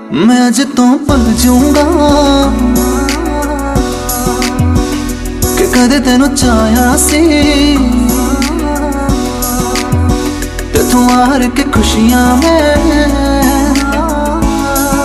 मैं अज तो भुल जाऊंगा कि कदे तेनू चाहया सी ते तू हार के खुशियां में